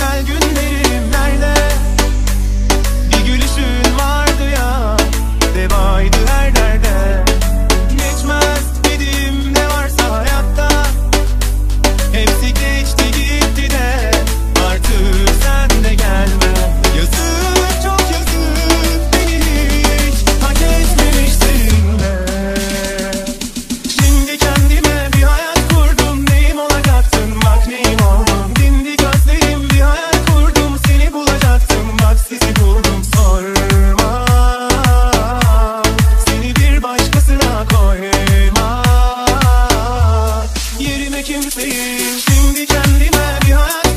güzel günlerim nerede? Bir gülüşün vardı ya, devaydı her derde. Geçmez dediğim ne varsa hayatta, hepsi geçti gitti de artık sen de gelme. Yazık, çok yazık, beni hiç hak etmemişsin be. Şimdi kendime bir hayat kurdum, neyim olacaktın bak neyim oldum. Dindi gözlerim, bir hayal kurdum, seni bulacaktım bak sizi buldum. Sorma, seni bir başkasına koyma yerime kimseyi. Şimdi kendime bir hayal